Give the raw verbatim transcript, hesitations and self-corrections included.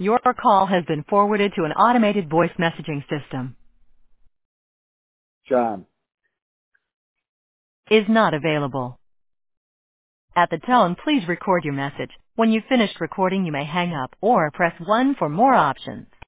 Your call has been forwarded to an automated voice messaging system. John. Is not available. At the tone, please record your message. When you've finished recording, you may hang up or press one for more options.